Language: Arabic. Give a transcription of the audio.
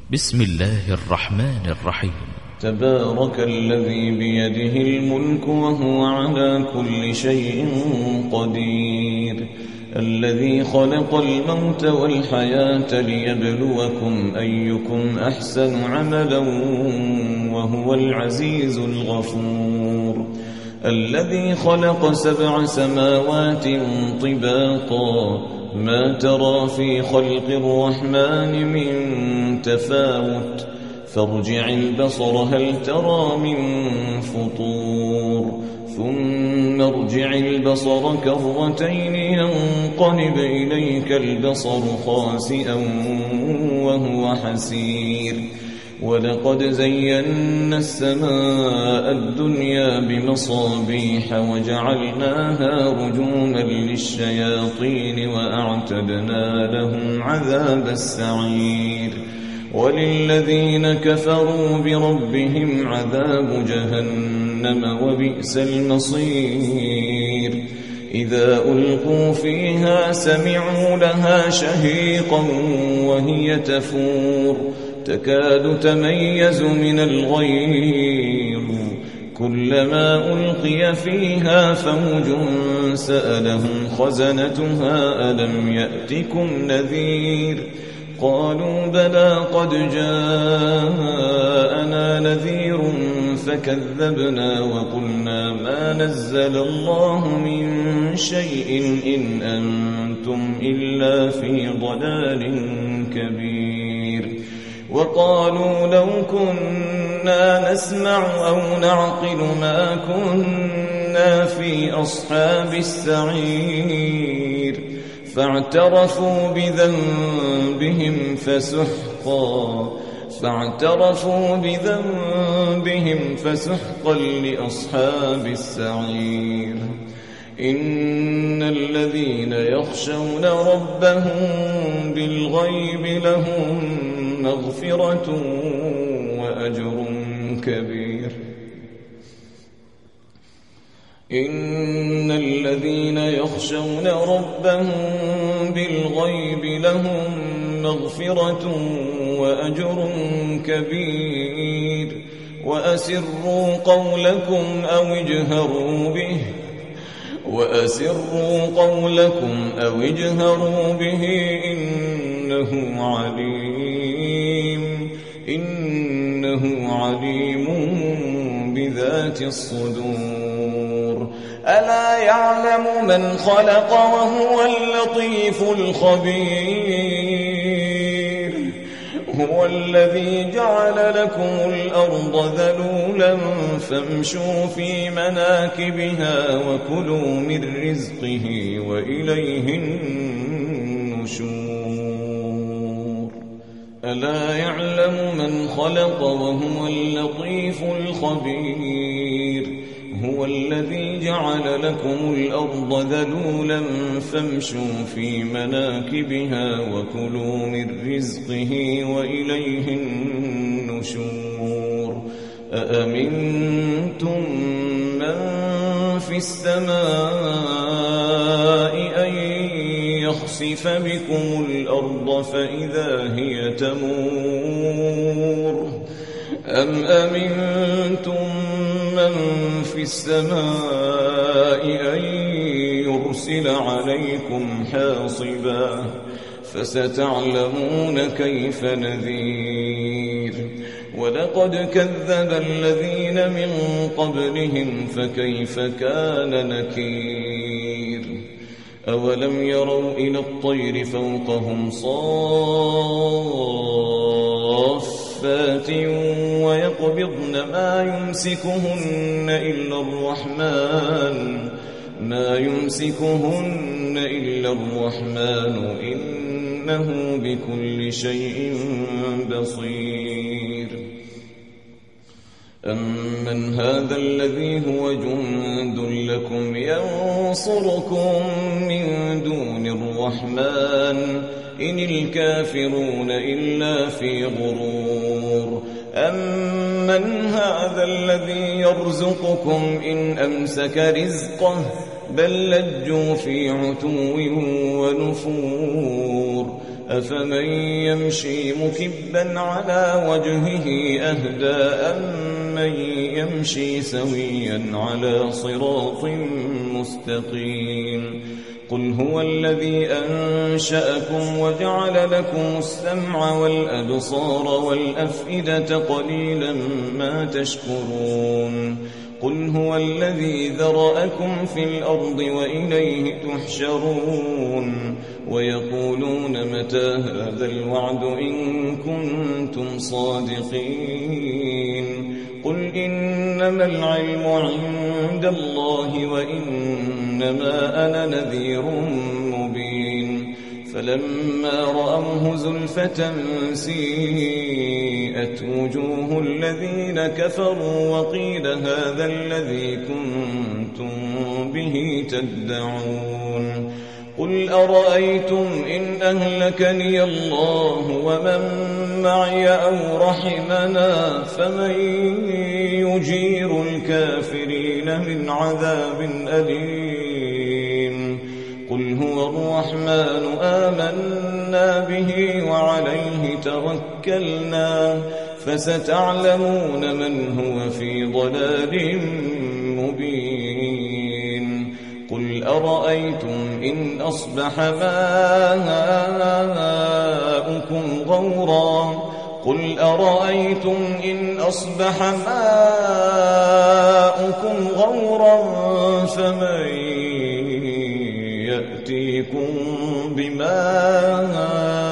بسم الله الرحمن الرحيم. تبارك الذي بيده الملك وهو على كل شيء قدير، الذي خلق الموت والحياة ليبلوكم أيكم أحسن عملا وهو العزيز الغفور، الذي خلق 7 سماوات طباقا ما ترى في خلق الرحمن من تفاوت فارجع البصر هل ترى من فطور ثم ارجع البصر كرتين ينقلب إليك البصر خاسئا وهو حسير، ولقد زينا السماء الدنيا بمصابيح وجعلناها رجوما للشياطين وأعتدنا لهم عذاب السعير، وللذين كفروا بربهم عذاب جهنم وبئس المصير، إذا ألقوا فيها سمعوا لها شهيقا وهي تفور تكاد تميز من الغيظ، كلما ألقي فيها فوج سألهم خزنتها ألم يأتكم نذير، قالوا بلى قد جاءنا نذير فكذبنا وقلنا ما نزل الله من شيء إن أنتم إلا في ضلال كبير، وقالوا لو كنا نسمع أو نعقل ما كنا في أصحاب السعير، فاعترفوا بذنبهم فسحقا لأصحاب السعير. إن الذين يخشون ربهم بالغيب لهم مغفرة وأجر كبير. إن الذين يخشون ربهم بالغيب لهم مغفرة وأجر كبير، وأسروا قولكم أو اجهروا به إنه عليم بذات الصدور. ألا يعلم من خلق وهو اللطيف الخبير، هو الذي جعل لكم الأرض ذلولا فامشوا في مناكبها وكلوا من رزقه وإليه النشور. ألا يعلم من خلق وهو اللطيف الخبير، هو الذي جعل لكم الأرض ذلولا فامشوا في مناكبها وكلوا من رزقه وإليه النشور. أأمنتم من في السماء أن يخسف بكم الأرض فإذا هي تمور، أم أمنتم من في السماء أن يرسل عليكم حاصبا فستعلمون كيف نذير. ولقد كذب الذين من قبلهم فكيف كان نكير. أولم يروا إلى الطير فوقهم صافات ويقبضن ما يمسكهن إلا الرحمن إنه بكل شيء بصير. أمن هذا الذي هو جند لكم ينصركم من دون الرحمن إن الكافرون إلا في غرور. أمن هذا الذي يرزقكم إن أمسك رزقه بل لجوا في عتو ونفور. أفمن يمشي مكبا على وجهه أهدى أمن يمشي سويا على صراط مستقيم قل هو الذي أنشأكم وجعل لكم السمع والأبصار والأفئدة قليلا ما تشكرون قل هو الذي ذرأكم في الأرض وإليه تحشرون ويقولون متى هذا الوعد إن كنتم صادقين قل إنما العلم عند الله وإنما أنا نذير مبين فلما رأوه زلفة سيئت وجوه الذين كفروا وقيل هذا الذي كنتم به تدعون قل أرأيتم إن أهلكني الله ومن معي أو رحمنا فمن يجير الكافرين من عذاب أليم قل هو الرحمن آمنا به وعليه توكلنا فستعلمون من هو في ضلال مبين قل أرأيتم إن أصبح ماؤكم غورا قل أرأيتم إن أصبح ماؤكم غورا فمن يأتيكم بماء